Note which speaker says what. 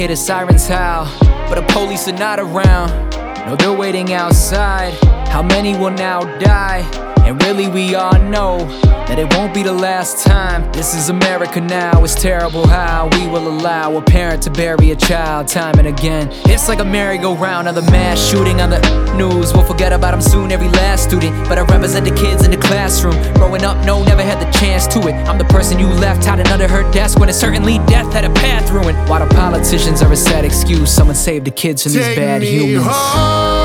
Speaker 1: Hear the sirens howl, but the police are not around. No, they're waiting outside. How many will now die? And really we all know that it won't be the last time. This is America now. It's terrible how we will allow a parent to bury a child time and again. It's like a merry-go-round of the mass shooting on the news. We'll forget about them soon, every last student, but I represent the kids in the classroom. Growing up, no, never had the chance to it. I'm the person you left hiding under her desk when it's certainly death had a path ruined. While the politicians are a sad excuse, someone save the kids from these bad humans.